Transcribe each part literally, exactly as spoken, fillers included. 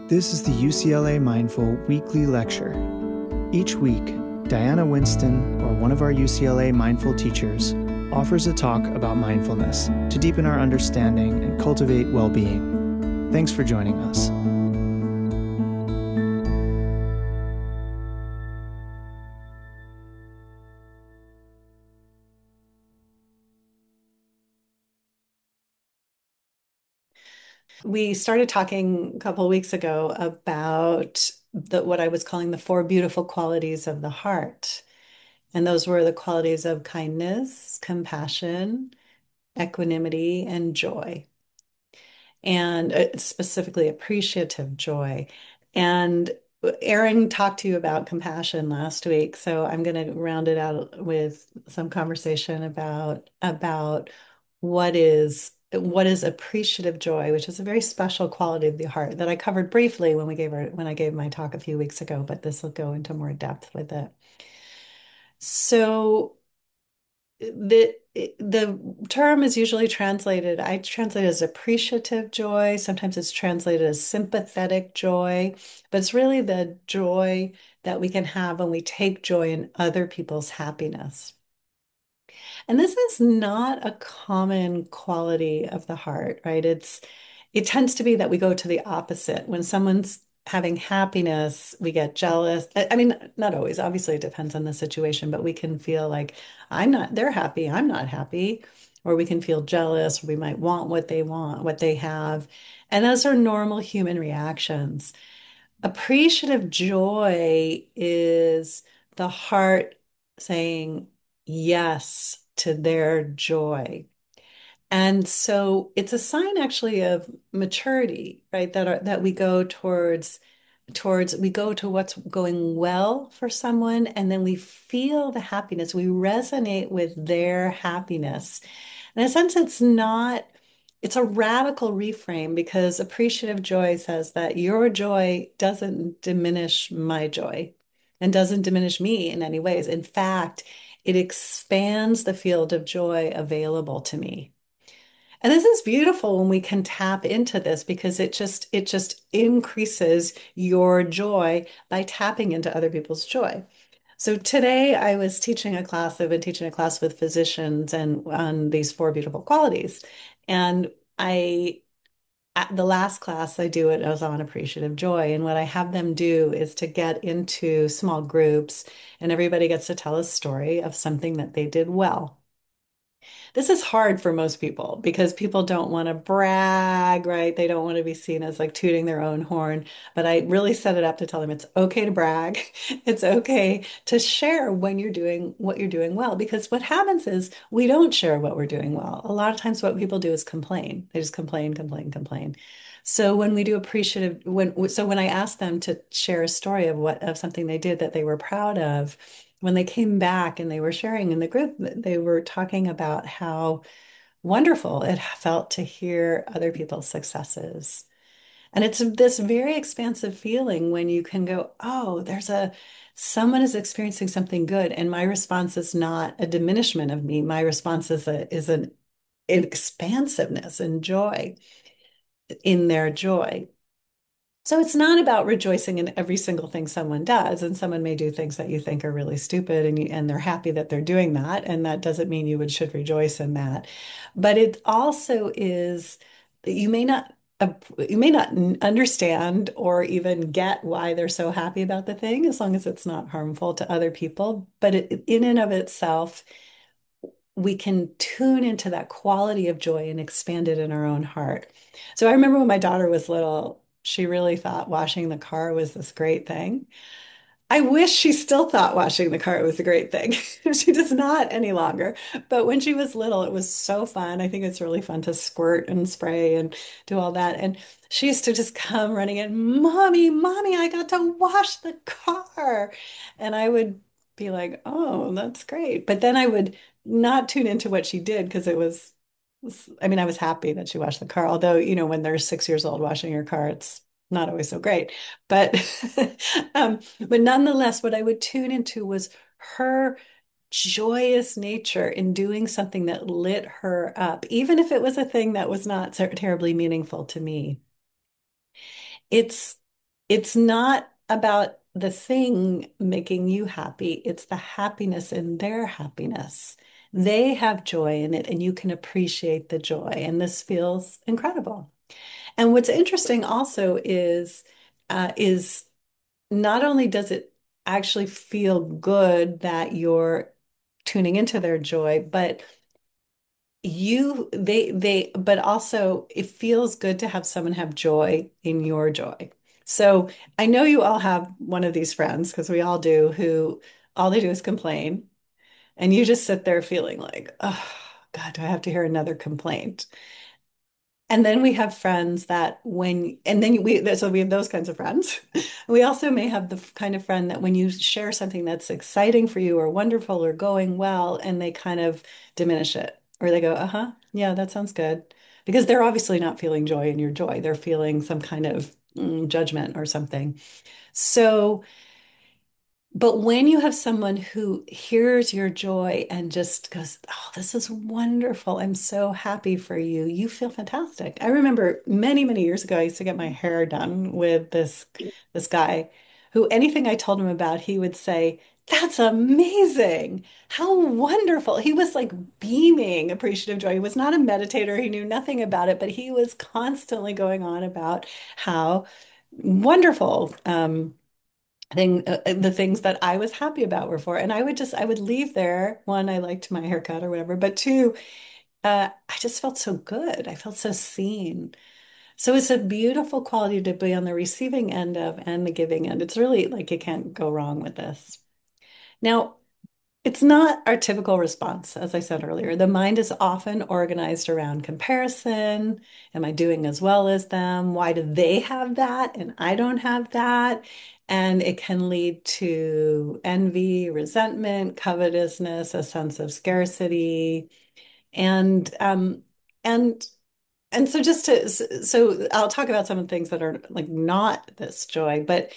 This is the U C L A Mindful Weekly Lecture. Each week, Diana Winston, or one of our U C L A Mindful teachers, offers a talk about mindfulness to deepen our understanding and cultivate well-being. Thanks for joining us. We started talking a couple of weeks ago about the, what I was calling the four beautiful qualities of the heart. And those were the qualities of kindness, compassion, equanimity, and joy, and uh, specifically appreciative joy. And Aaron talked to you about compassion last week, so I'm going to round it out with some conversation about about what is what is appreciative joy, which is a very special quality of the heart that I covered briefly when we gave our when I gave my talk a few weeks ago, but this will go into more depth with it. So the the term is usually translated, I translate it as appreciative joy. Sometimes it's translated as sympathetic joy, but it's really the joy that we can have when we take joy in other people's happiness. And this is not a common quality of the heart, right? It's it tends to be that we go to the opposite. When someone's having happiness, we get jealous. I, I mean, not always. Obviously, it depends on the situation, but we can feel like I'm not, they're happy, I'm not happy, or we can feel jealous, or we might want what they want, what they have. And those are normal human reactions. Appreciative joy is the heart saying yes to their joy. And so it's a sign actually of maturity, right? That are, that we go towards towards we go to what's going well for someone, and then we feel the happiness. We resonate with their happiness. In a sense, it's not, it's a radical reframe because appreciative joy says that your joy doesn't diminish my joy and doesn't diminish me in any ways. In fact, it expands the field of joy available to me. And this is beautiful when we can tap into this because it just it just increases your joy by tapping into other people's joy. So today I was teaching a class, I've been teaching a class with physicians and on these four beautiful qualities. And I at the last class I do it as on appreciative joy. And what I have them do is to get into small groups and everybody gets to tell a story of something that they did well. This is hard for most people because people don't want to brag, right? They don't want to be seen as like tooting their own horn. But I really set it up to tell them it's okay to brag. It's okay to share when you're doing what you're doing well. Because what happens is we don't share what we're doing well. A lot of times what people do is complain. They just complain, complain, complain. So when we do appreciative, when so when I asked them to share a story of what of something they did that they were proud of, when they came back and they were sharing in the group, they were talking about how wonderful it felt to hear other people's successes. And it's this very expansive feeling when you can go, oh, there's a someone is experiencing something good, and my response is not a diminishment of me. My response is a is an expansiveness and joy in their joy. So it's not about rejoicing in every single thing someone does. And someone may do things that you think are really stupid and you, and they're happy that they're doing that. And that doesn't mean you would should rejoice in that. But it also is that you may not uh, you may not understand or even get why they're so happy about the thing as long as it's not harmful to other people. But it, in and of itself, we can tune into that quality of joy and expand it in our own heart. So I remember when my daughter was little, she really thought washing the car was this great thing. I wish she still thought washing the car was a great thing. She does not any longer. But when she was little, it was so fun. I think it's really fun to squirt and spray and do all that. And she used to just come running in, Mommy, Mommy, I got to wash the car. And I would be like, oh, that's great. But then I would not tune into what she did because it was, I mean, I was happy that she washed the car. Although, you know, when they're six years old washing your car, it's not always so great. But um, but nonetheless, what I would tune into was her joyous nature in doing something that lit her up, even if it was a thing that was not ter terribly meaningful to me. It's it's not about the thing making you happy, it's the happiness in their happiness. They have joy in it, and you can appreciate the joy. And this feels incredible. And what's interesting also is uh, is not only does it actually feel good that you're tuning into their joy, but you they they but also it feels good to have someone have joy in your joy. So I know you all have one of these friends because we all do who all they do is complain, and you just sit there feeling like, oh God, do I have to hear another complaint? And then we have friends that when, and then we, so we have those kinds of friends. We also may have the kind of friend that when you share something that's exciting for you or wonderful or going well, and they kind of diminish it, or they go, uh-huh, yeah, that sounds good. Because they're obviously not feeling joy in your joy. They're feeling some kind of mm, judgment or something. So, but when you have someone who hears your joy and just goes, "Oh, this is wonderful. I'm so happy for you," you feel fantastic. I remember many, many years ago, I used to get my hair done with this this guy who anything I told him about, he would say, "That's amazing. How wonderful." He was like beaming appreciative joy. He was not a meditator. He knew nothing about it, but he was constantly going on about how wonderful. Um, thing uh, uh, the things that I was happy about were for. And I would just I would leave there. One, I liked my haircut or whatever, but two, uh, I just felt so good. I felt so seen. So it's a beautiful quality to be on the receiving end of and the giving end. It's really like you can't go wrong with this. Now, it's not our typical response, as I said earlier. The mind is often organized around comparison. Am I doing as well as them? Why do they have that and I don't have that? And it can lead to envy, resentment, covetousness, a sense of scarcity. And um, and and so just to so I'll talk about some of the things that are like not this joy, but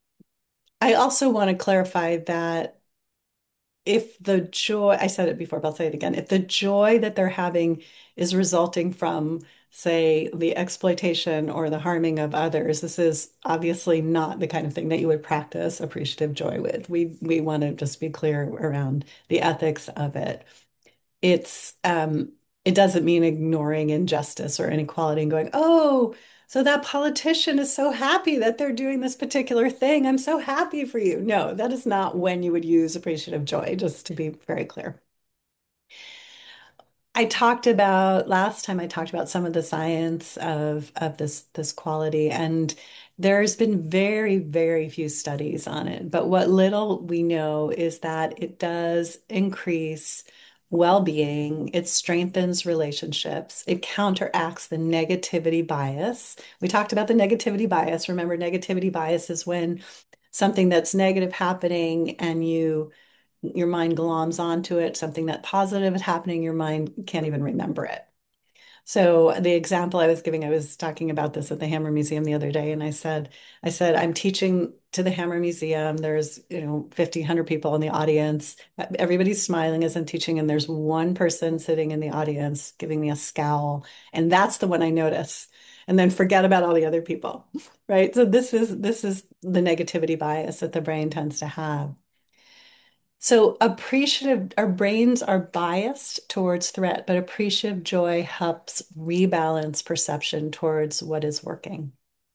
I also want to clarify that if the joy, I said it before, but I'll say it again, if the joy that they're having is resulting from, say, the exploitation or the harming of others, this is obviously not the kind of thing that you would practice appreciative joy with. We we want to just be clear around the ethics of it. It's um it doesn't mean ignoring injustice or inequality and going, oh, so that politician is so happy that they're doing this particular thing. I'm so happy for you. No, that is not when you would use appreciative joy, just to be very clear. I talked about last time I talked about some of the science of of this this quality, and there's been very, very few studies on it. But what little we know is that it does increase well-being, it strengthens relationships, it counteracts the negativity bias. We talked about the negativity bias. Remember, negativity bias is when something that's negative happening and you your mind gloms onto it, something that positive is happening, your mind can't even remember it. So the example I was giving, I was talking about this at the Hammer Museum the other day, and I said, I said, I'm teaching to the Hammer Museum. There's, you know, fifty, one hundred people in the audience. Everybody's smiling as I'm teaching, and there's one person sitting in the audience giving me a scowl, and that's the one I notice. And then forget about all the other people, right? So this is this is the negativity bias that the brain tends to have. So appreciative, our brains are biased towards threat, but appreciative joy helps rebalance perception towards what is working.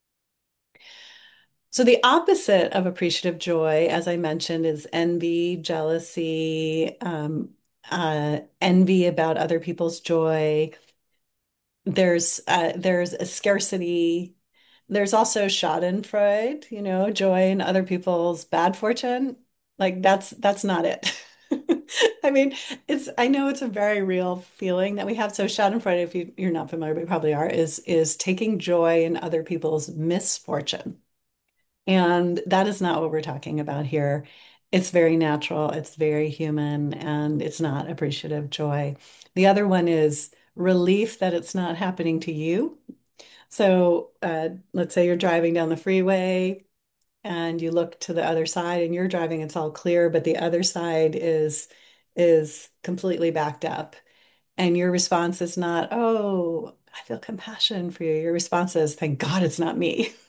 So the opposite of appreciative joy, as I mentioned, is envy, jealousy, um, uh, envy about other people's joy. There's uh, there's a scarcity. There's also Schadenfreude, you know, joy in other people's bad fortune. Like that's that's not it. I mean, it's I know it's a very real feeling that we have. So Schadenfreude, if you, you're not familiar, but you probably are, is is taking joy in other people's misfortune. And that is not what we're talking about here. It's very natural, it's very human, and it's not appreciative joy. The other one is relief that it's not happening to you. So uh, let's say you're driving down the freeway and you look to the other side and you're driving, it's all clear, but the other side is is completely backed up. And your response is not, oh, I feel compassion for you. Your response is, thank God it's not me.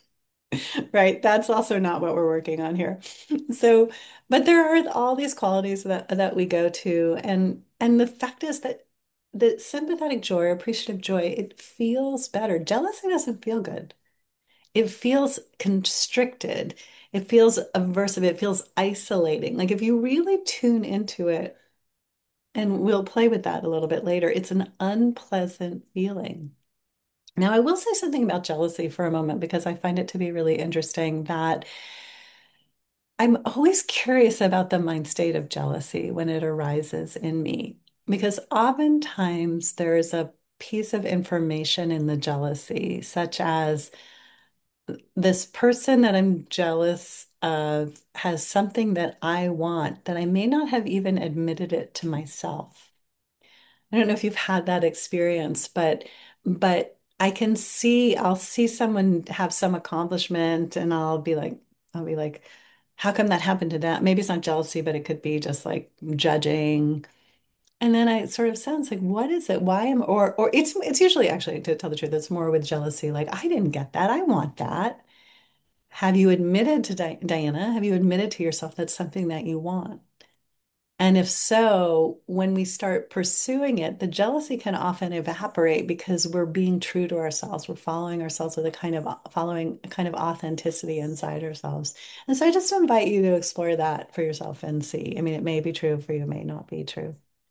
Right. That's also not what we're working on here. So, but there are all these qualities that that we go to, and and the fact is that the sympathetic joy, appreciative joy, it feels better. Jealousy doesn't feel good. It feels constricted. It feels aversive. It feels isolating. Like if you really tune into it, and we'll play with that a little bit later, it's an unpleasant feeling. Now, I will say something about jealousy for a moment because I find it to be really interesting that I'm always curious about the mind state of jealousy when it arises in me, because oftentimes there's a piece of information in the jealousy, such as this person that I'm jealous of has something that I want that I may not have even admitted it to myself. I don't know if you've had that experience, but but I can see, I'll see someone have some accomplishment and I'll be like, I'll be like, how come that happened to that? Maybe it's not jealousy, but it could be just like judging. And then I sort of sense like, what is it? Why am or or it's it's usually actually to tell the truth, it's more with jealousy, like I didn't get that. I want that. Have you admitted to Di Diana? Have you admitted to yourself that's something that you want? And if so, when we start pursuing it, the jealousy can often evaporate because we're being true to ourselves. We're following ourselves with a kind of following a kind of authenticity inside ourselves. And so I just invite you to explore that for yourself and see. I mean, it may be true for you, it may not be true.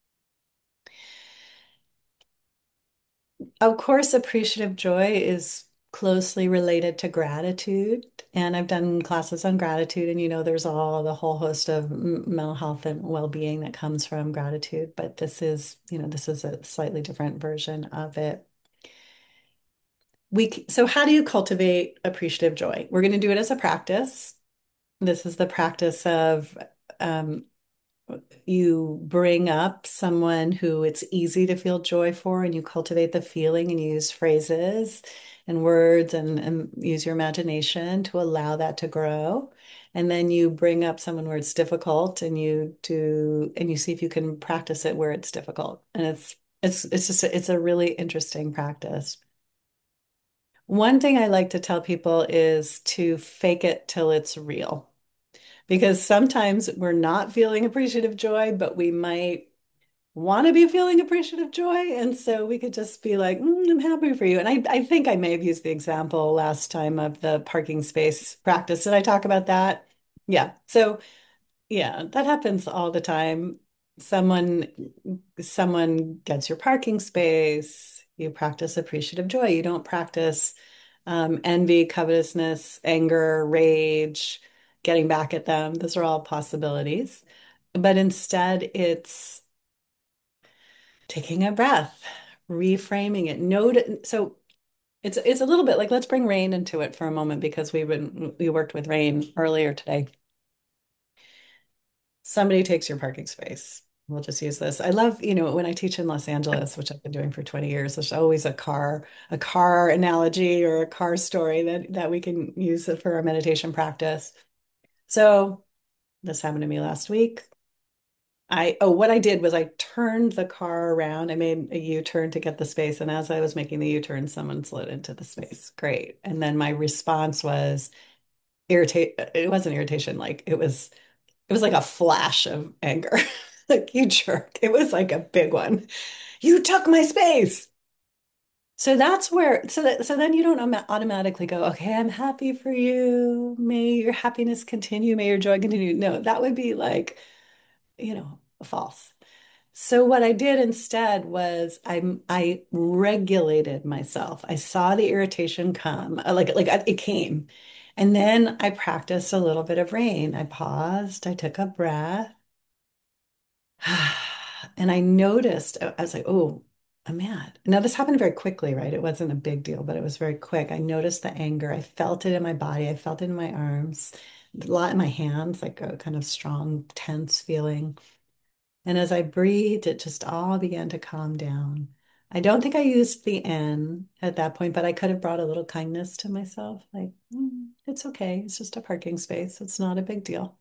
Of course, appreciative joy is closely related to gratitude. And I've done classes on gratitude, and you know, there's all the whole host of mental health and well-being that comes from gratitude. But this is, you know, this is a slightly different version of it. We, so how do you cultivate appreciative joy? We're going to do it as a practice. This is the practice of um, you bring up someone who it's easy to feel joy for, and you cultivate the feeling and use phrases and words and, and use your imagination to allow that to grow. And then you bring up someone where it's difficult and you do and you see if you can practice it where it's difficult. And it's it's it's just a, it's a really interesting practice. One thing I like to tell people is to fake it till it's real. Because sometimes we're not feeling appreciative joy, but we might want to be feeling appreciative joy. And so we could just be like, mm, I'm happy for you. And I, I think I may have used the example last time of the parking space practice. Did I talk about that? Yeah. So yeah, that happens all the time. Someone someone gets your parking space, you practice appreciative joy. You don't practice um, envy, covetousness, anger, rage, getting back at them. Those are all possibilities. But instead, it's taking a breath, reframing it. Note, so it's it's a little bit like let's bring rain into it for a moment because we've been we worked with rain earlier today. Somebody takes your parking space. We'll just use this. I love, you know, when I teach in Los Angeles, which I've been doing for twenty years, there's always a car, a car analogy or a car story that that we can use for our meditation practice. So this happened to me last week. I, oh, what I did was I turned the car around. I made a U-turn to get the space. And as I was making the U-turn, someone slid into the space. Great. And then my response was irritate. It wasn't irritation, like it was it was like a flash of anger. Like, you jerk. It was like a big one. You took my space. So that's where, so that, so then you don't autom- automatically go, okay, I'm happy for you. May your happiness continue. May your joy continue. No, that would be like, you know, false. So what I did instead was I I regulated myself. I saw the irritation come, uh, like like uh, it came. And then I practiced a little bit of rain. I paused, I took a breath. And I noticed, I was like, oh, I'm mad. Now, this happened very quickly, right? It wasn't a big deal, but it was very quick. I noticed the anger. I felt it in my body. I felt it in my arms, a lot in my hands, like a kind of strong, tense feeling. And as I breathed, it just all began to calm down. I don't think I used the N at that point, but I could have brought a little kindness to myself. Like, "Mm, it's okay. It's just a parking space. It's not a big deal."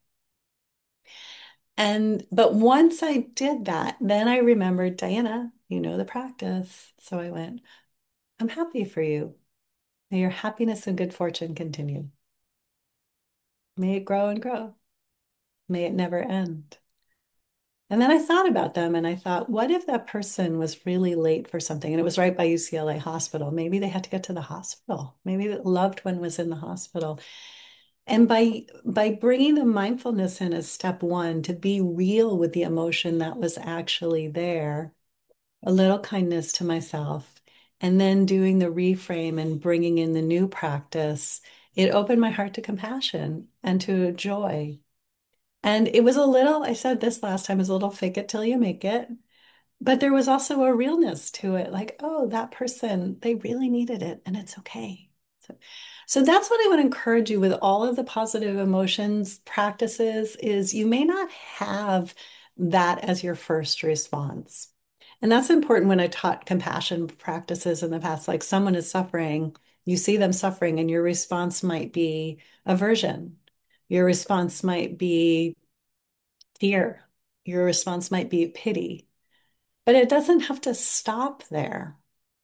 And, but once I did that, then I remembered, Diana, you know the practice. So I went, I'm happy for you. May your happiness and good fortune continue. May it grow and grow. May it never end. And then I thought about them and I thought, what if that person was really late for something and it was right by U C L A Hospital? Maybe they had to get to the hospital. Maybe the loved one was in the hospital. And by by bringing the mindfulness in as step one to be real with the emotion that was actually there, a little kindness to myself, and then doing the reframe and bringing in the new practice, it opened my heart to compassion and to joy. And it was a little, I said this last time, it was a little fake it till you make it. But there was also a realness to it, like, oh, that person, they really needed it, and it's okay. So, so that's what I would encourage you with all of the positive emotions practices is you may not have that as your first response. And that's important when I taught compassion practices in the past, like someone is suffering, you see them suffering, and your response might be aversion. Your response might be fear. Your response might be pity. But it doesn't have to stop there.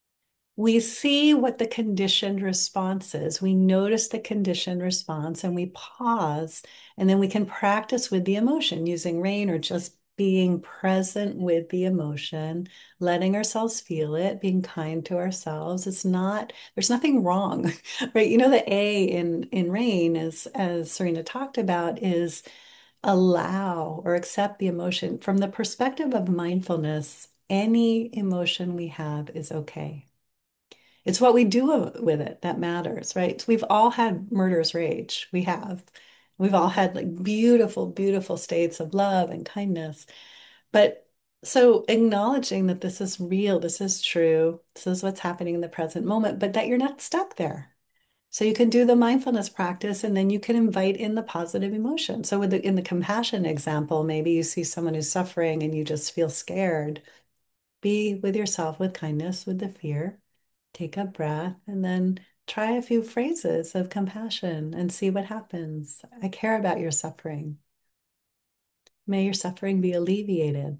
We see what the conditioned response is. We notice the conditioned response and we pause, and then we can practice with the emotion using rain or just being present with the emotion, letting ourselves feel it, being kind to ourselves. It's not, there's nothing wrong, right? You know, the A in in rain is, as Serena talked about, is allow or accept the emotion. From the perspective of mindfulness, any emotion we have is okay. It's what we do with it that matters, right? So we've all had murderous rage. We have. We've all had like beautiful, beautiful states of love and kindness. But so acknowledging that this is real, this is true, this is what's happening in the present moment, but that you're not stuck there. So you can do the mindfulness practice and then you can invite in the positive emotion. So with the, in the compassion example, maybe you see someone who's suffering and you just feel scared. Be with yourself with kindness, with the fear. Take a breath and then try a few phrases of compassion and see what happens. I care about your suffering. May your suffering be alleviated.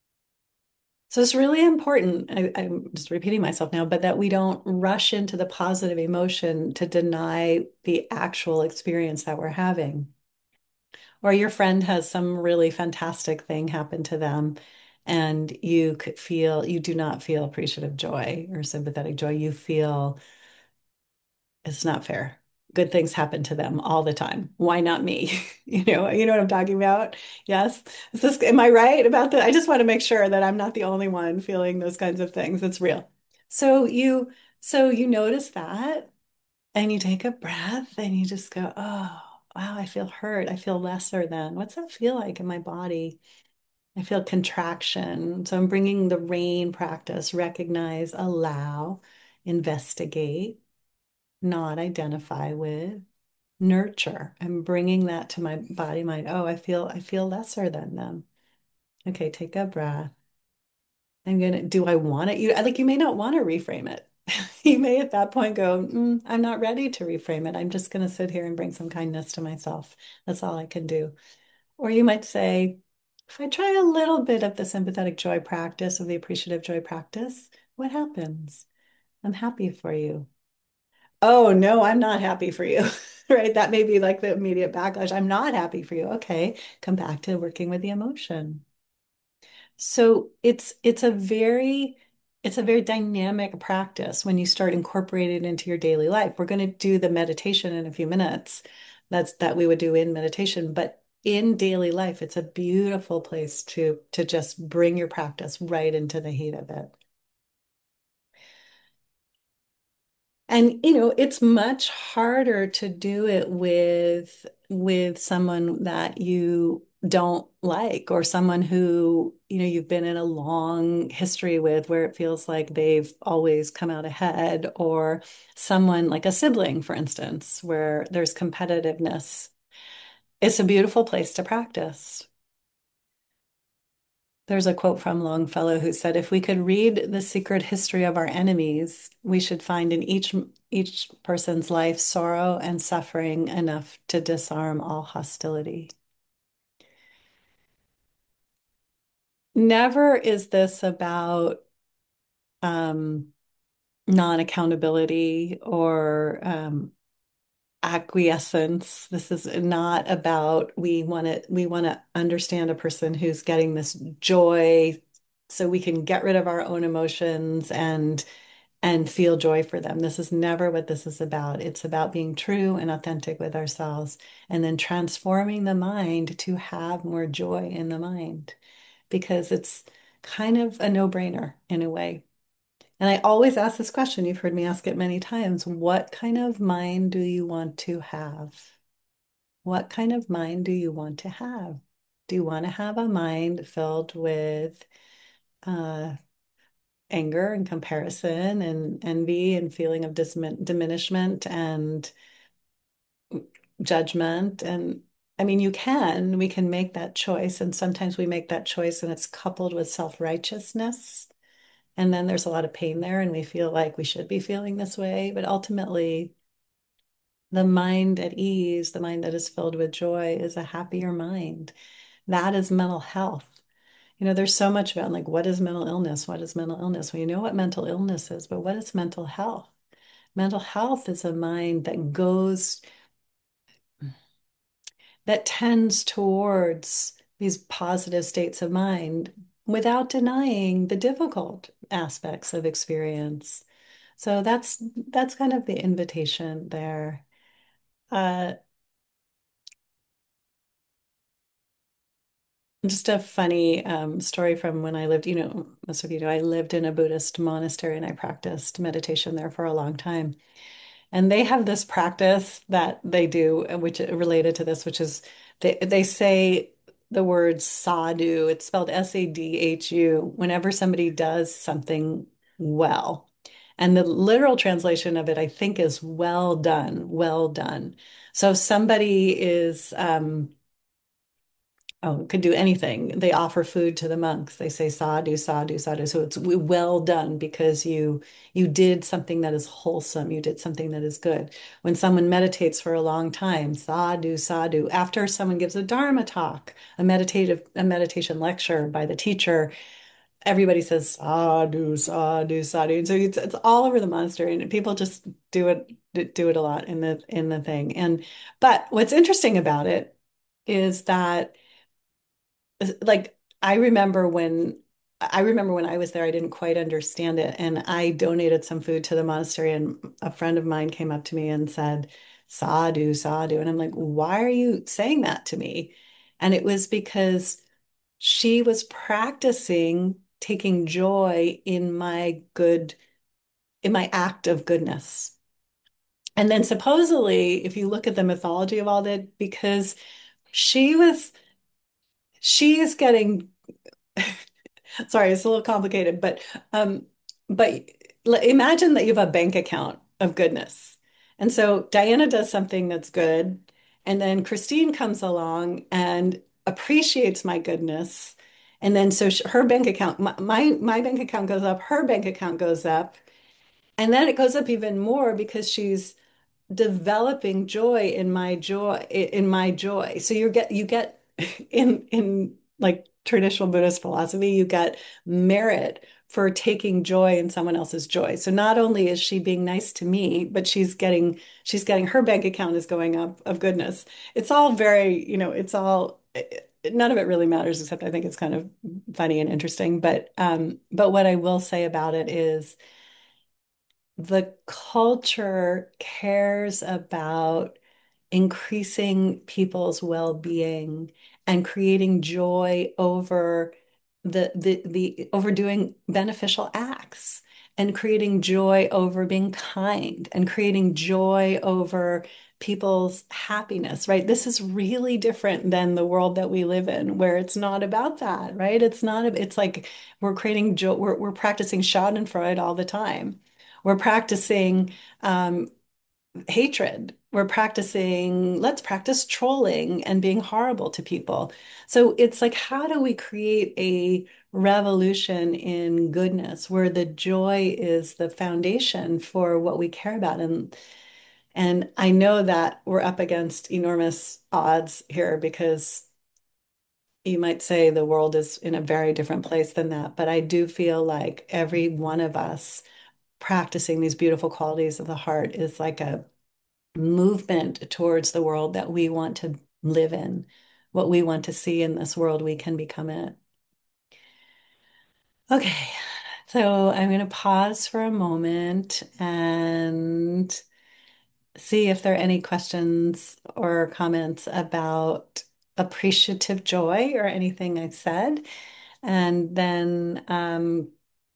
So it's really important, I, I'm just repeating myself now, but that we don't rush into the positive emotion to deny the actual experience that we're having. Or your friend has some really fantastic thing happen to them, and you could feel, you do not feel appreciative joy or sympathetic joy. You feel it's not fair. Good things happen to them all the time. Why not me? You know, you know what I'm talking about? Yes. Is this, am I right about that? I just want to make sure that I'm not the only one feeling those kinds of things. It's real. So you, so you notice that and you take a breath and you just go, oh, wow, I feel hurt. I feel lesser than. What's that feel like in my body? I feel contraction. So I'm bringing the rain practice, recognize, allow, investigate, not identify with, nurture. I'm bringing that to my body, mind. Oh, I feel I feel lesser than them. Okay, take a breath. I'm gonna, do I want it? You like you may not want to reframe it. You may at that point go, mm, I'm not ready to reframe it. I'm just gonna sit here and bring some kindness to myself. That's all I can do. Or you might say, if I try a little bit of the sympathetic joy practice, of the appreciative joy practice, what happens? I'm happy for you. Oh, no, I'm not happy for you. Right? That may be like the immediate backlash. I'm not happy for you. Okay, come back to working with the emotion. So it's it's a very it's a very dynamic practice when you start incorporating it into your daily life. We're going to do the meditation in a few minutes. That's that we would do in meditation, but in daily life, it's a beautiful place to to just bring your practice right into the heat of it. And you know, it's much harder to do it with with someone that you don't like or someone who, you know, you've been in a long history with where it feels like they've always come out ahead, or someone like a sibling, for instance, where there's competitiveness. It's a beautiful place to practice. There's a quote from Longfellow who said, if we could read the secret history of our enemies, we should find in each each person's life sorrow and suffering enough to disarm all hostility. Never is this about um, non-accountability or um, acquiescence. This is not about we want to we want to understand a person who's getting this joy so we can get rid of our own emotions and and feel joy for them. This is never what this is about. It's about being true and authentic with ourselves and then transforming the mind to have more joy in the mind because it's kind of a no-brainer in a way. And I always ask this question, you've heard me ask it many times, what kind of mind do you want to have? What kind of mind do you want to have? Do you want to have a mind filled with uh, anger and comparison and envy and feeling of dismin diminishment and judgment? And I mean, you can, we can make that choice. And sometimes we make that choice and it's coupled with self-righteousness. And then there's a lot of pain there, and we feel like we should be feeling this way. But ultimately, the mind at ease, the mind that is filled with joy, is a happier mind. That is mental health. You know, there's so much about like, what is mental illness? What is mental illness? Well, you know what mental illness is, but what is mental health? Mental health is a mind that goes, that tends towards these positive states of mind without denying the difficult aspects of experience. So that's that's kind of the invitation there. Uh, just a funny um, story from when I lived, you know, most of you know, I lived in a Buddhist monastery and I practiced meditation there for a long time. And they have this practice that they do, uh, which uh, related to this, which is they they say the word sadhu, it's spelled S A D H U, whenever somebody does something well. And the literal translation of it, I think, is well done, well done. So if somebody is um, oh, could do anything. They offer food to the monks. They say sadhu, sadhu, sadhu. So it's well done because you you did something that is wholesome. You did something that is good. When someone meditates for a long time, sadhu, sadhu. After someone gives a Dharma talk, a meditative a meditation lecture by the teacher, everybody says sadhu, sadhu, sadhu. And so it's it's all over the monastery, and people just do it do it a lot in the in the thing. And but what's interesting about it is that like I remember when I remember when I was there, I didn't quite understand it. And I donated some food to the monastery, and a friend of mine came up to me and said, Sadhu, sadhu. And I'm like, why are you saying that to me? And it was because she was practicing taking joy in my good, in my act of goodness. And then supposedly, if you look at the mythology of all that, because she was, she is getting sorry, it's a little complicated, but um, but imagine that you have a bank account of goodness. And so Diana does something that's good, and then Christine comes along and appreciates my goodness. And then so sh her bank account, my, my my bank account goes up, her bank account goes up, and then it goes up even more because she's developing joy in my joy in my joy. So you get you get in in like traditional Buddhist philosophy, you get merit for taking joy in someone else's joy. So not only is she being nice to me, but she's getting she's getting her bank account is going up of goodness. It's all very, you know, it's all none of it really matters except I think it's kind of funny and interesting. But um, but what I will say about it is the culture cares about increasing people's well-being and creating joy over the the the overdoing beneficial acts and creating joy over being kind and creating joy over people's happiness, right? This is really different than the world that we live in, where it's not about that, right? It's not, it's like we're creating joy, we're, we're practicing Schadenfreude all the time. We're practicing um, hatred. We're practicing, let's practice trolling and being horrible to people. So it's like, how do we create a revolution in goodness where the joy is the foundation for what we care about? And and I know that we're up against enormous odds here because you might say the world is in a very different place than that. But I do feel like every one of us practicing these beautiful qualities of the heart is like a movement towards the world that we want to live in, what we want to see in this world, we can become it. Okay, so I'm going to pause for a moment and see if there are any questions or comments about appreciative joy or anything I said. And then um,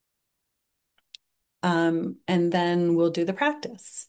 um, and then we'll do the practice.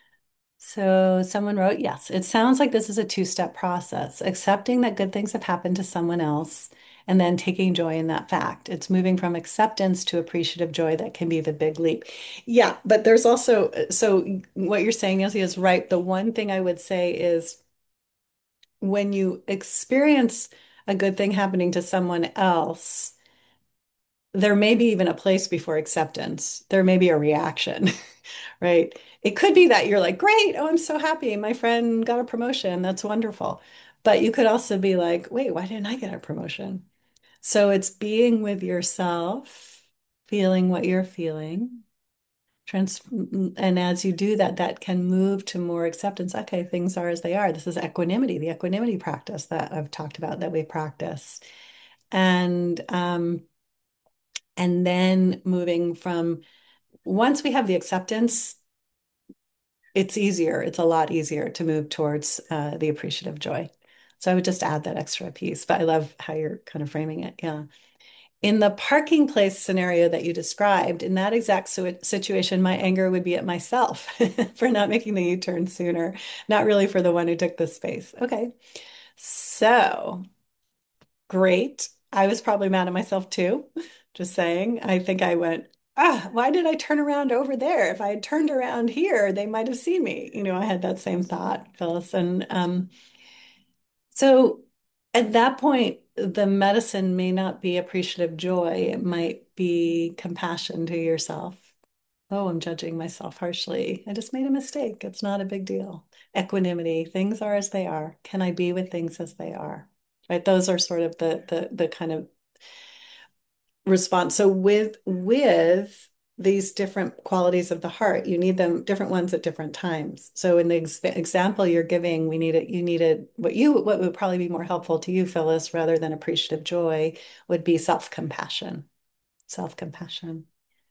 So someone wrote, yes, it sounds like this is a two-step process, accepting that good things have happened to someone else and then taking joy in that fact. It's moving from acceptance to appreciative joy that can be the big leap. Yeah, but there's also, so what you're saying, Nancy, is right. The one thing I would say is when you experience a good thing happening to someone else, there may be even a place before acceptance. There may be a reaction, right? It could be that you're like, great, oh, I'm so happy. My friend got a promotion. That's wonderful. But you could also be like, wait, why didn't I get a promotion? So it's being with yourself, feeling what you're feeling. Trans and as you do that, that can move to more acceptance. Okay, things are as they are. This is equanimity, the equanimity practice that I've talked about that we practice. And um, and then moving from once we have the acceptance, it's easier. It's a lot easier to move towards uh, the appreciative joy. So I would just add that extra piece. But I love how you're kind of framing it. Yeah. In the parking place scenario that you described, in that exact situation, my anger would be at myself for not making the U-turn sooner, not really for the one who took the space. Okay. So great. I was probably mad at myself too. Just saying. I think I went, ah, why did I turn around over there? If I had turned around here, they might have seen me. You know, I had that same thought, Phyllis. And um, so at that point, the medicine may not be appreciative joy. It might be compassion to yourself. Oh, I'm judging myself harshly. I just made a mistake. It's not a big deal. Equanimity, things are as they are. Can I be with things as they are? Right? Those are sort of the the the kind of response. So with with these different qualities of the heart, you need them different ones at different times. So in the ex example you're giving, we needed you needed what you what would probably be more helpful to you, Phyllis, rather than appreciative joy, would be self-compassion. Self-compassion.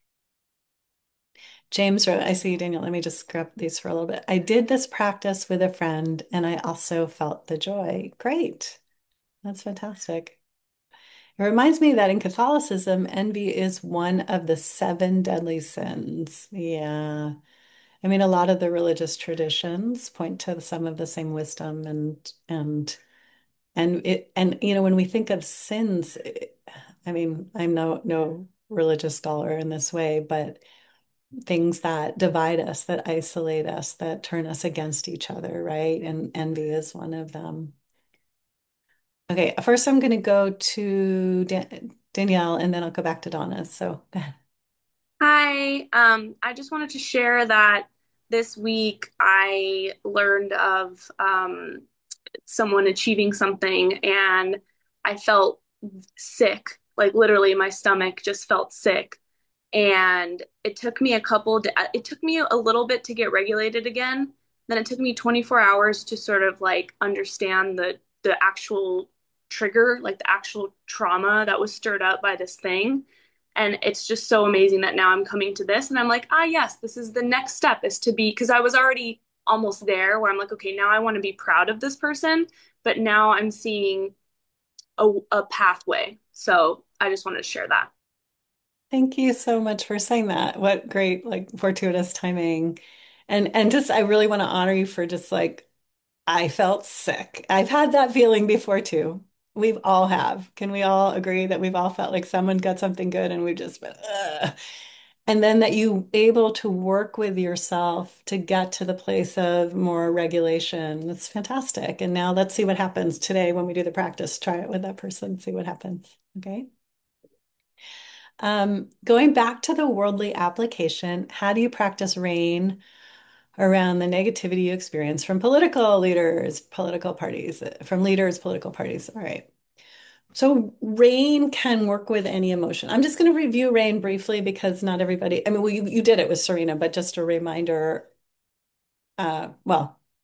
James wrote, I see you, Daniel. Let me just grab these for a little bit. I did this practice with a friend and I also felt the joy. Great. That's fantastic. It reminds me that in Catholicism, envy is one of the seven deadly sins. Yeah. I mean, a lot of the religious traditions point to some of the same wisdom and and and it and you know when we think of sins, it- I mean, I'm no no religious scholar in this way, but things that divide us, that isolate us, that turn us against each other, right? And envy is one of them. Okay, first I'm going to go to Dan Danielle and then I'll go back to Donna. So go ahead. Hi, um, I just wanted to share that this week I learned of um, someone achieving something and I felt sick. Like literally, my stomach just felt sick. And it took me a couple, d- it took me a little bit to get regulated again. Then it took me twenty-four hours to sort of like understand the the actual trigger, like the actual trauma that was stirred up by this thing. And it's just so amazing that now I'm coming to this and I'm like, ah, yes, this is the next step is to be, because I was already almost there where I'm like, okay, now I want to be proud of this person, but now I'm seeing a, a pathway. So I just wanted to share that. Thank you so much for saying that. What great, like fortuitous timing. And and just I really want to honor you for just like I felt sick. I've had that feeling before too. We've all have. Can we all agree that we've all felt like someone got something good and we've just been, ugh. And then that you able to work with yourself to get to the place of more regulation. That's fantastic. And now let's see what happens today when we do the practice. Try it with that person, see what happens. Okay. Um, going back to the worldly application, how do you practice rain around the negativity you experience from political leaders, political parties, from leaders, political parties? All right. So rain can work with any emotion. I'm just going to review rain briefly because not everybody, I mean, well, you, you did it with Serena, but just a reminder, uh, well,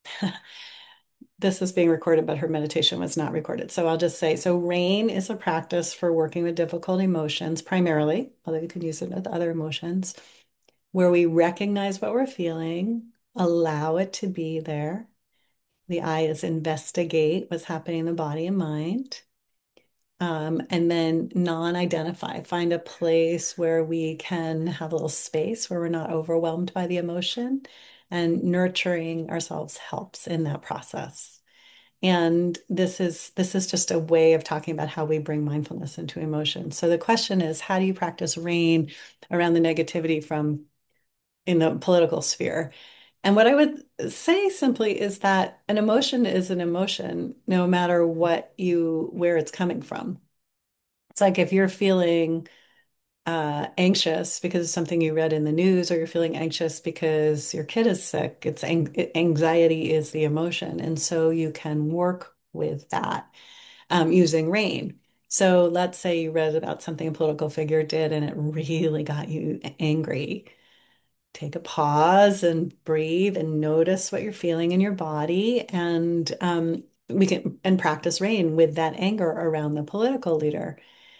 This is being recorded, but her meditation was not recorded. So I'll just say, so RAIN is a practice for working with difficult emotions primarily, although you can use it with other emotions, where we recognize what we're feeling, allow it to be there. The I is investigate what's happening in the body and mind. Um, and then non-identify, find a place where we can have a little space where we're not overwhelmed by the emotion, and nurturing ourselves helps in that process. And this is this is just a way of talking about how we bring mindfulness into emotion. So the question is, how do you practice RAIN around the negativity from in the political sphere? And what I would say simply is that an emotion is an emotion, no matter what you where it's coming from. It's like if you're feeling uh, anxious because of something you read in the news, or you're feeling anxious because your kid is sick, it's ang anxiety is the emotion. And so you can work with that um, using RAIN. So let's say you read about something a political figure did and it really got you angry. Take a pause and breathe and notice what you're feeling in your body, and um, we can and practice RAIN with that anger around the political leader.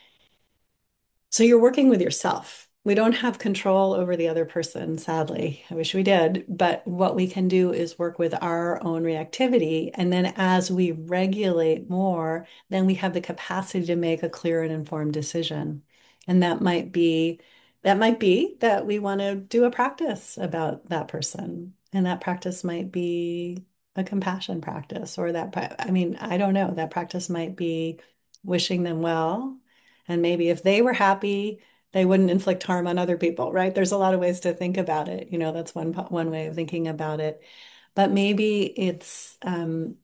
So you're working with yourself. We don't have control over the other person, sadly. I wish we did. But what we can do is work with our own reactivity. And then as we regulate more, then we have the capacity to make a clear and informed decision. And that might be that might be that we want to do a practice about that person. And that practice might be a compassion practice, or that, I mean, I don't know, that practice might be wishing them well, and maybe if they were happy, they wouldn't inflict harm on other people, right? There's a lot of ways to think about it. You know, that's one one way of thinking about it. But maybe it's um,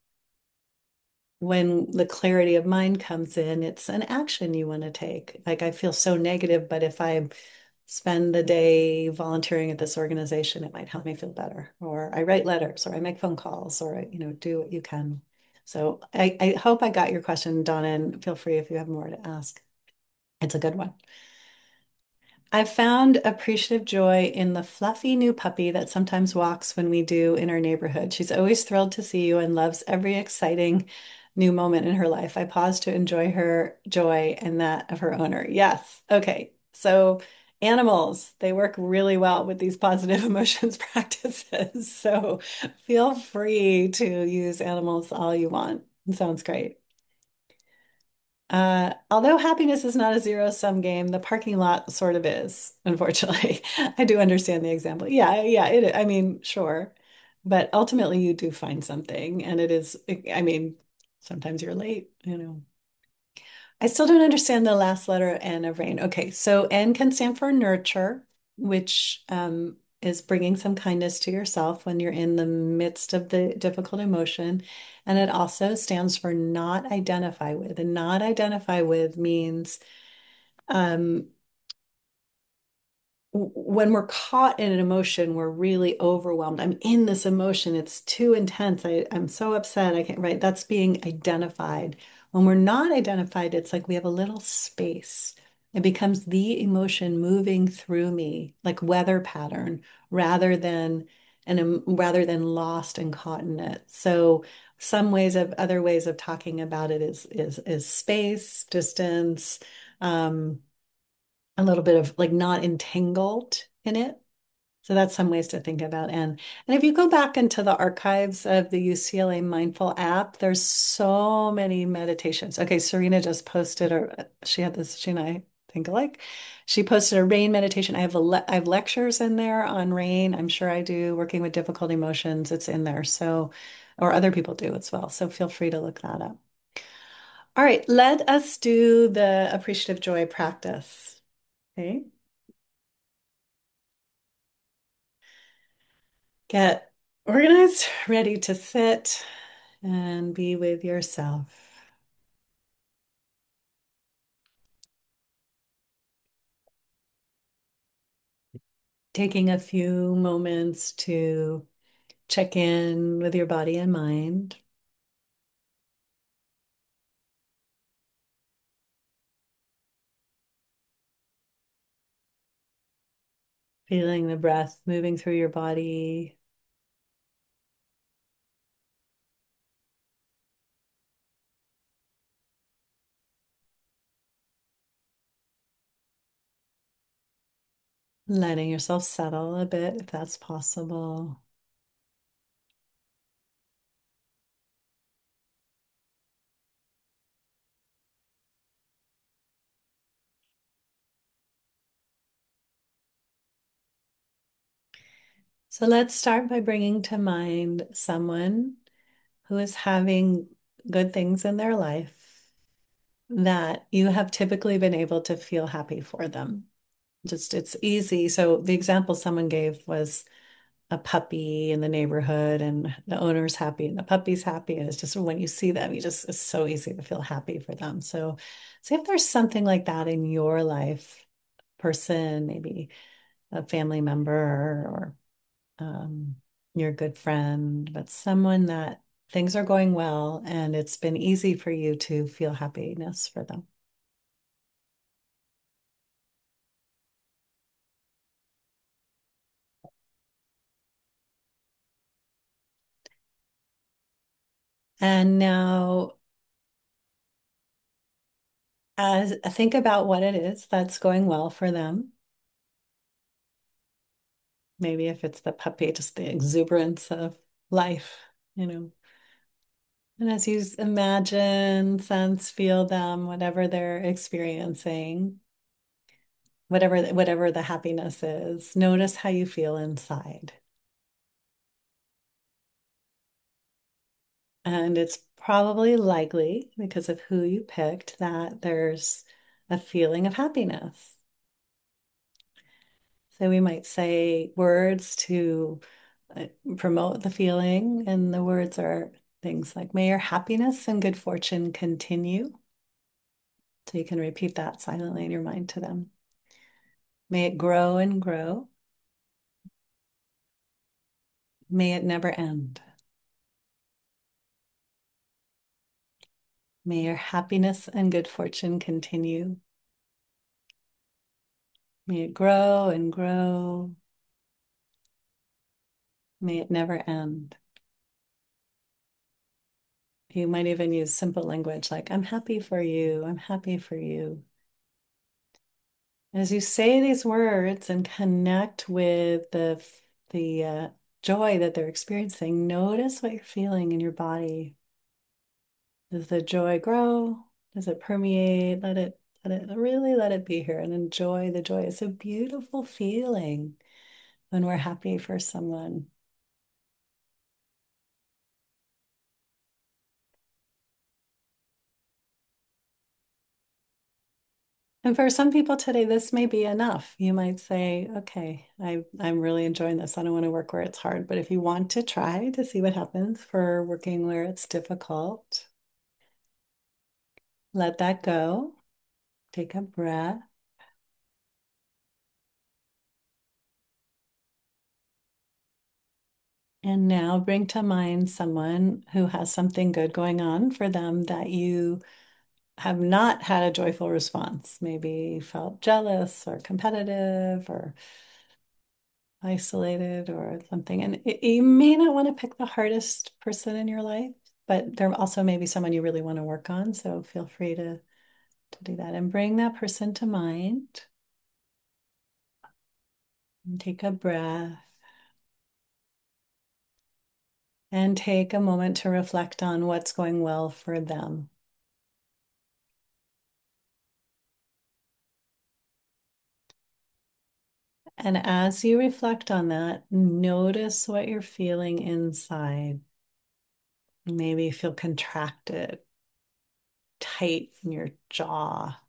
when the clarity of mind comes in, it's an action you want to take. Like, I feel so negative, but if I spend the day volunteering at this organization, it might help me feel better. Or I write letters, or I make phone calls, or, you know, do what you can. So I, I hope I got your question, Donna, and feel free if you have more to ask. It's a good one. I found appreciative joy in the fluffy new puppy that sometimes walks when we do in our neighborhood. She's always thrilled to see you and loves every exciting new moment in her life. I pause to enjoy her joy and that of her owner. Yes. Okay. So animals, they work really well with these positive emotions practices. So feel free to use animals all you want. It sounds great. Uh, although happiness is not a zero-sum game, the parking lot sort of is, unfortunately. I do understand the example. Yeah, yeah, it, I mean, sure. But ultimately you do find something, and it is, I mean, sometimes you're late, you know. I still don't understand the last letter N of RAIN. Okay, so N can stand for nurture, which um, is bringing some kindness to yourself when you're in the midst of the difficult emotion. And it also stands for not identify with. And not identify with means um, when we're caught in an emotion, we're really overwhelmed. I'm in this emotion. It's too intense. I, I'm so upset. I can't, right? That's being identified. When we're not identified, it's like we have a little space. It becomes the emotion moving through me, like weather pattern, rather than and um, rather than lost and caught in it. So some ways of other ways of talking about it is is is space, distance, um, a little bit of like not entangled in it. So that's some ways to think about N. And if you go back into the archives of the U C L A Mindful app, there's so many meditations. Okay, Serena just posted, or she had this, she and I think alike. She posted a RAIN meditation. I have a le I have lectures in there on RAIN. I'm sure I do. Working with difficult emotions, it's in there. So, or other people do as well. So feel free to look that up. All right, let us do the appreciative joy practice. Okay. Get organized, ready to sit and be with yourself. Taking a few moments to check in with your body and mind. Feeling the breath moving through your body. letting yourself settle a bit if that's possible. So let's start by bringing to mind someone who is having good things in their life that you have typically been able to feel happy for them. Just it's easy. So the example someone gave was a puppy in the neighborhood and the owner's happy and the puppy's happy. And it's just when you see them, you just, it's so easy to feel happy for them. So see if there's something like that in your life, person, maybe a family member or um, your good friend, but someone that things are going well and it's been easy for you to feel happiness for them. And now, as think about what it is that's going well for them. Maybe if it's the puppy, just the exuberance of life, you know. And as you imagine, sense, feel them, whatever they're experiencing, whatever whatever the happiness is, notice how you feel inside. And it's probably likely because of who you picked that there's a feeling of happiness. So we might say words to uh, promote the feeling, and the words are things like, may your happiness and good fortune continue. So you can repeat that silently in your mind to them. May it grow and grow. May it never end. May your happiness and good fortune continue. May it grow and grow. May it never end. You might even use simple language like, I'm happy for you. I'm happy for you. As you say these words and connect with the, the uh, joy that they're experiencing, notice what you're feeling in your body. Does the joy grow? Does it permeate? Let it, let it really let it be here and enjoy the joy. It's a beautiful feeling when we're happy for someone. And for some people today, this may be enough. You might say, okay, I, I'm really enjoying this. I don't want to work where it's hard. But if you want to try to see what happens for working where it's difficult, let that go. Take a breath. And now bring to mind someone who has something good going on for them that you have not had a joyful response. Maybe felt jealous or competitive or isolated or something. And it, you may not want to pick the hardest person in your life, but there also may be someone you really want to work on. So feel free to, to do that and bring that person to mind. And take a breath and take a moment to reflect on what's going well for them. And as you reflect on that, notice what you're feeling inside. Maybe you feel contracted, tight in your jaw.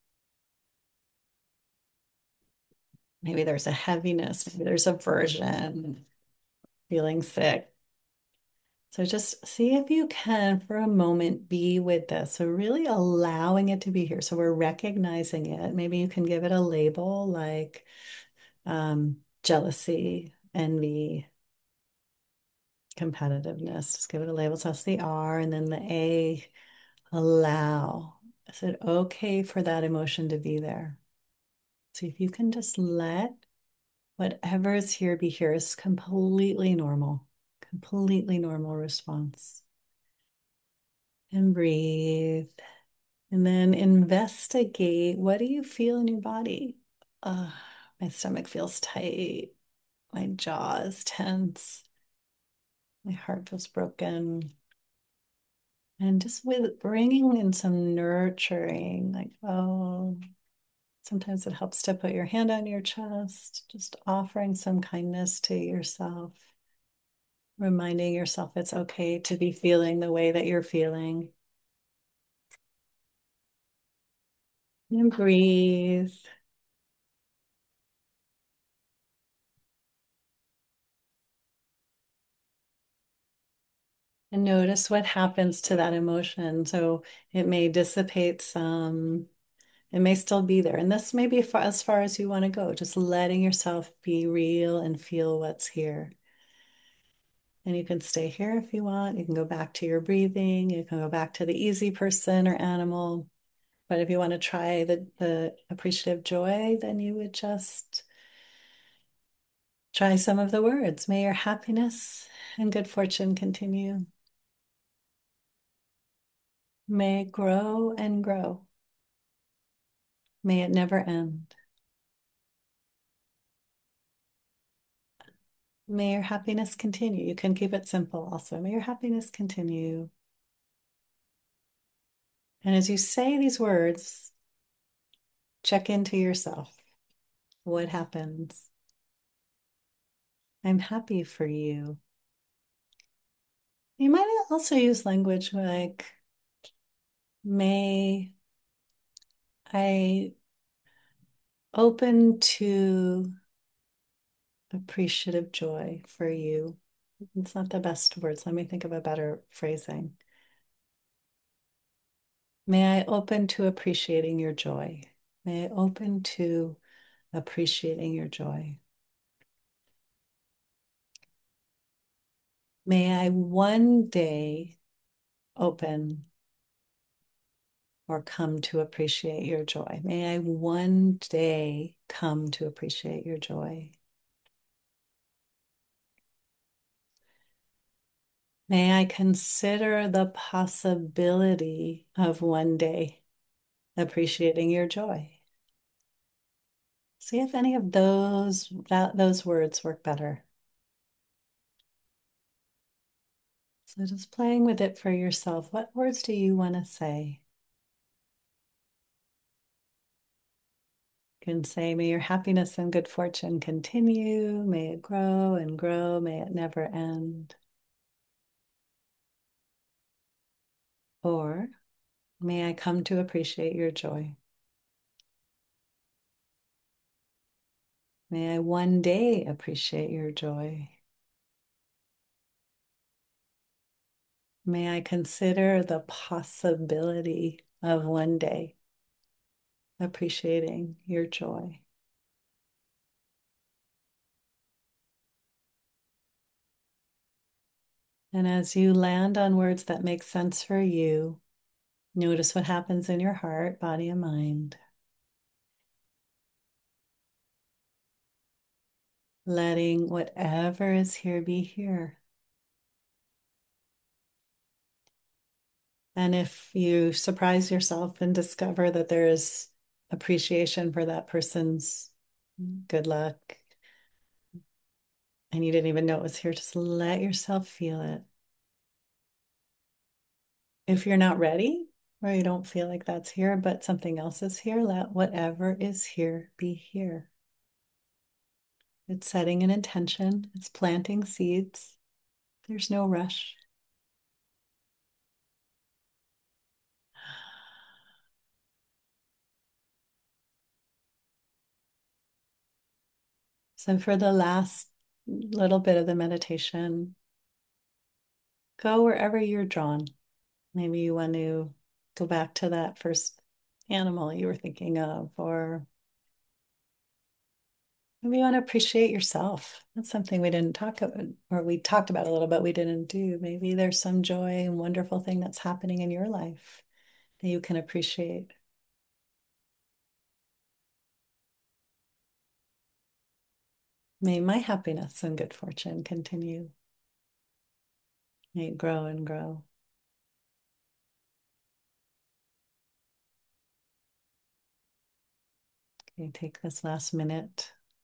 Maybe there's a heaviness, maybe there's aversion, feeling sick. So just see if you can, for a moment, be with this. So really allowing it to be here. So we're recognizing it. Maybe you can give it a label like um, jealousy, envy, competitiveness. Just give it a label. So that's the R, and then the A, allow. Is it okay for that emotion to be there? See if you can just let whatever is here be here. Is completely normal, completely normal response. And breathe. And then investigate, what do you feel in your body? Uh, My stomach feels tight. My jaw is tense. My heart feels broken. And just with bringing in some nurturing, like, oh, sometimes it helps to put your hand on your chest, just offering some kindness to yourself, reminding yourself it's okay to be feeling the way that you're feeling. And breathe. And notice what happens to that emotion. So it may dissipate some, it may still be there. And this may be far, as far as you want to go, just letting yourself be real and feel what's here. And you can stay here if you want. You can go back to your breathing. You can go back to the easy person or animal. But if you want to try the, the appreciative joy, then you would just try some of the words. May your happiness and good fortune continue. May it grow and grow. May it never end. May your happiness continue. You can keep it simple also. May your happiness continue. And as you say these words, check into yourself. What happens? I'm happy for you. You might also use language like, may I open to appreciative joy for you. It's not the best words. Let me think of a better phrasing. May I open to appreciating your joy. May I open to appreciating your joy. May I one day open or come to appreciate your joy. May I one day come to appreciate your joy. May I consider the possibility of one day appreciating your joy. See if any of those that those words work better. So just playing with it for yourself. What words do you want to say? You can say, may your happiness and good fortune continue. May it grow and grow. May it never end. Or may I come to appreciate your joy. May I one day appreciate your joy. May I consider the possibility of one day appreciating your joy. And as you land on words that make sense for you, notice what happens in your heart, body, and mind. Letting whatever is here be here. And if you surprise yourself and discover that there is appreciation for that person's good luck, and you didn't even know it was here, just let yourself feel it. If you're not ready, or you don't feel like that's here, but something else is here, let whatever is here be here. It's setting an intention, it's planting seeds. There's no rush. So for the last little bit of the meditation, go wherever you're drawn. Maybe you want to go back to that first animal you were thinking of, or maybe you want to appreciate yourself. That's something we didn't talk about, or we talked about a little, but we didn't do. Maybe there's some joy and wonderful thing that's happening in your life that you can appreciate. May my happiness and good fortune continue. May it grow and grow. Okay, take this last minute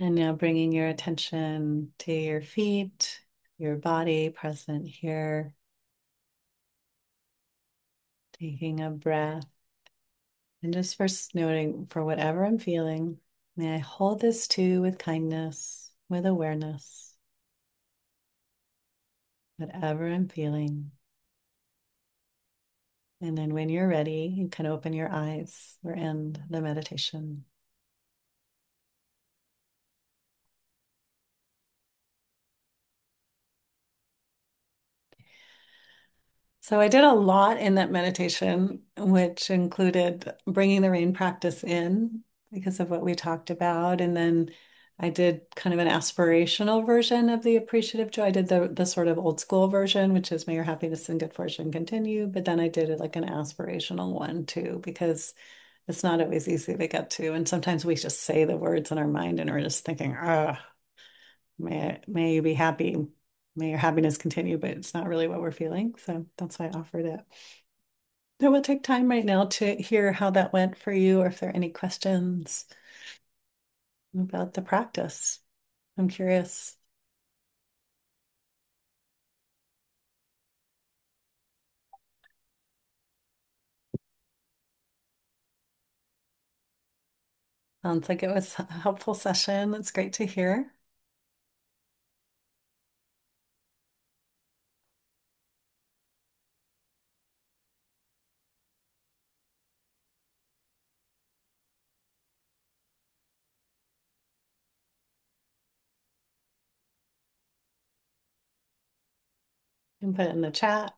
And now bringing your attention to your feet, your body present here, taking a breath. And just first noting for whatever I'm feeling, may I hold this too with kindness, with awareness, whatever I'm feeling. And then when you're ready, you can open your eyes or end the meditation. So I did a lot in that meditation, which included bringing the rain practice in because of what we talked about. And then I did kind of an aspirational version of the appreciative joy. I did the, the sort of old school version, which is may your happiness and good fortune continue. But then I did it like an aspirational one too, because it's not always easy to get to. And sometimes we just say the words in our mind and we're just thinking, ah, may, may you be happy. May your happiness continue, but it's not really what we're feeling. So that's why I offered it. So we'll take time right now to hear how that went for you, or if there are any questions about the practice. I'm curious. Sounds like it was a helpful session. That's great to hear. You can put it in the chat.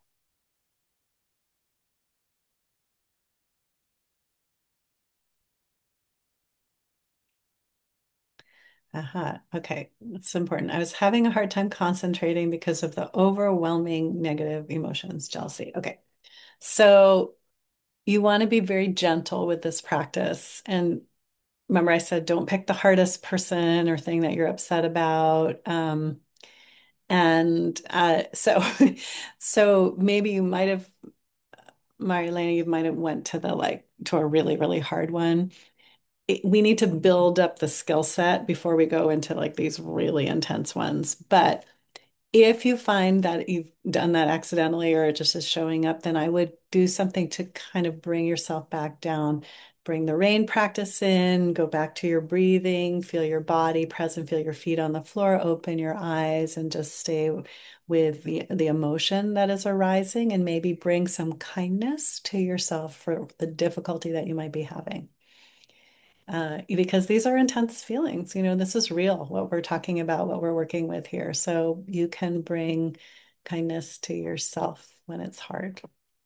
Aha. Okay. That's important. I was having a hard time concentrating because of the overwhelming negative emotions, jealousy. Okay. So you want to be very gentle with this practice. And remember, I said don't pick the hardest person or thing that you're upset about. Um, and uh, so, so maybe you might have, Marilena, you might have went to the like to a really, really hard one. It- we need to build up the skill set before we go into like these really intense ones. But if you find that you've done that accidentally or it just is showing up, then I would do something to kind of bring yourself back down. Bring the rain practice in, go back to your breathing, feel your body present, feel your feet on the floor, open your eyes, and just stay with the, the emotion that is arising, and maybe bring some kindness to yourself for the difficulty that you might be having. Uh, because these are intense feelings. You know, this is real, what we're talking about, what we're working with here. So you can bring kindness to yourself when it's hard.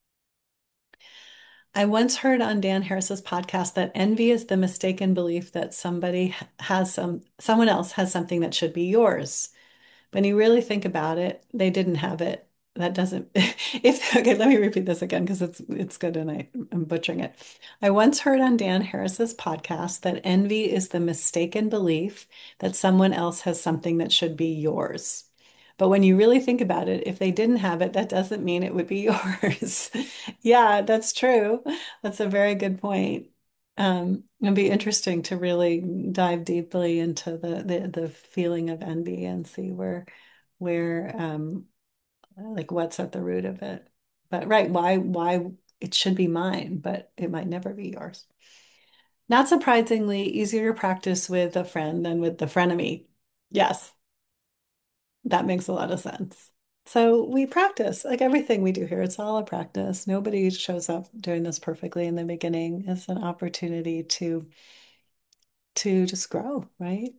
I once heard on Dan Harris's podcast that envy is the mistaken belief that somebody has some, someone else has something that should be yours. When you really think about it, they didn't have it. That doesn't, if, okay, let me repeat this again because it's it's good and I, I'm butchering it. I once heard on Dan Harris's podcast that envy is the mistaken belief that someone else has something that should be yours. But when you really think about it, if they didn't have it, that doesn't mean it would be yours. Yeah, that's true. That's a very good point. Um, it'd be interesting to really dive deeply into the, the the feeling of envy and see where where um like what's at the root of it. But right, why why it should be mine, but it might never be yours. Not surprisingly, easier to practice with a friend than with the frenemy. Yes, that makes a lot of sense. So we practice like everything we do here. It's all a practice. Nobody shows up doing this perfectly in the beginning. It's an opportunity to to just grow, right?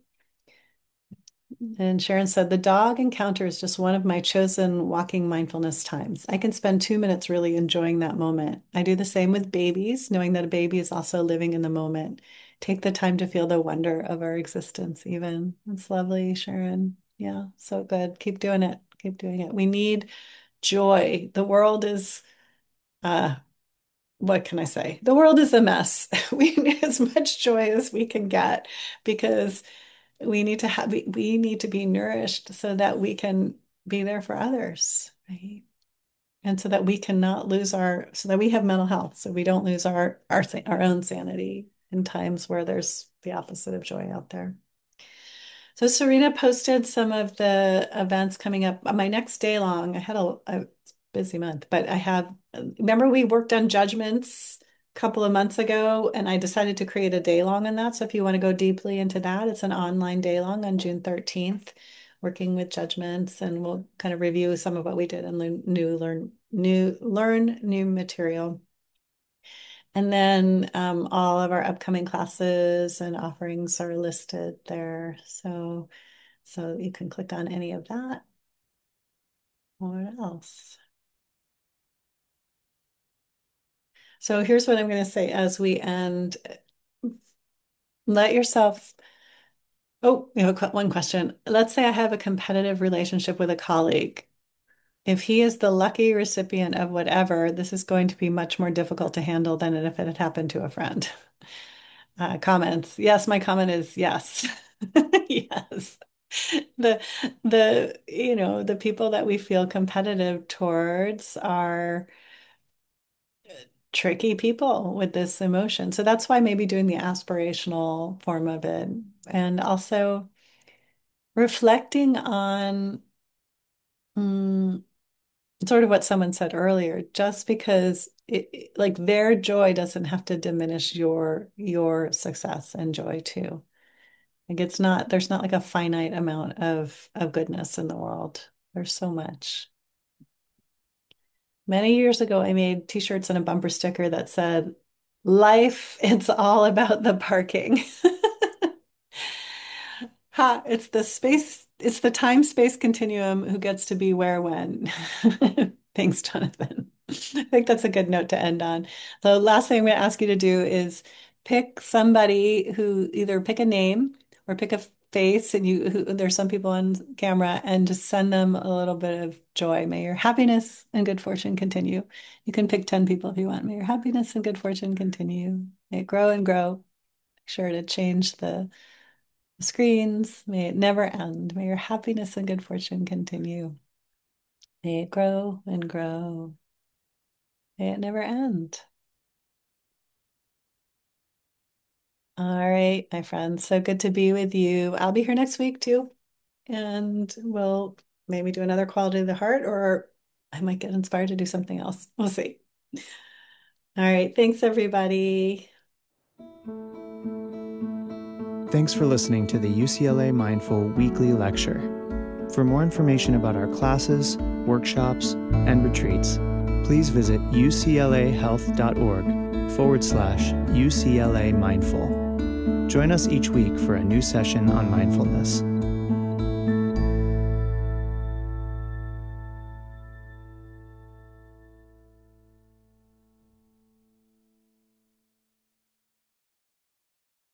And Sharon said, the dog encounter is just one of my chosen walking mindfulness times. I can spend two minutes really enjoying that moment. I do the same with babies, knowing that a baby is also living in the moment. Take the time to feel the wonder of our existence, even. It's lovely, Sharon. Yeah, so good. Keep doing it. Keep doing it. We need joy. The world is, uh, what can I say? The world is a mess. We need as much joy as we can get because we need to have we, we need to be nourished so that we can be there for others, right? And so that we cannot lose our so that we have mental health, so we don't lose our our our own sanity in times where there's the opposite of joy out there. So Serena posted some of the events coming up. My next day long, I had a, a busy month, but I have, remember we worked on judgments a couple of months ago, and I decided to create a day long on that. So if you want to go deeply into that, it's an online day long on June thirteenth, working with judgments, and we'll kind of review some of what we did and learn new, learn new, learn new material. And then um, all of our upcoming classes and offerings are listed there. So, so you can click on any of that. What else? So here's what I'm going to say as we end. Let yourself, oh, we have one question. Let's say I have a competitive relationship with a colleague. If he is the lucky recipient of whatever, this is going to be much more difficult to handle than if it had happened to a friend. Uh, comments. Yes, my comment is yes. Yes. The the you know, the people that we feel competitive towards are tricky people with this emotion. So that's why maybe doing the aspirational form of it, and also reflecting on mm, sort of what someone said earlier, just because it, like their joy doesn't have to diminish your your success and joy too. Like it's not, there's not like a finite amount of of goodness in the world. There's so much. Many years ago, I made t-shirts and a bumper sticker that said, "Life, it's all about the parking." Ha, it's the space, it's the time-space continuum who gets to be where when. Thanks, Jonathan. I think that's a good note to end on. So last thing I'm going to ask you to do is pick somebody who, either pick a name or pick a face, and you who, there's some people on camera, and just send them a little bit of joy. May your happiness and good fortune continue. You can pick ten people if you want. May your happiness and good fortune continue. May it grow and grow. Make sure to change the screens. May it never end. May your happiness and good fortune continue. May it grow and grow. May it never end. All right, my friends. So good to be with you. I'll be here next week too. And we'll maybe do another quality of the heart, or I might get inspired to do something else. We'll see. All right. Thanks, everybody. Thanks for listening to the U C L A Mindful Weekly Lecture. For more information about our classes, workshops, and retreats, please visit uclahealth.org forward slash UCLA Mindful. Join us each week for a new session on mindfulness.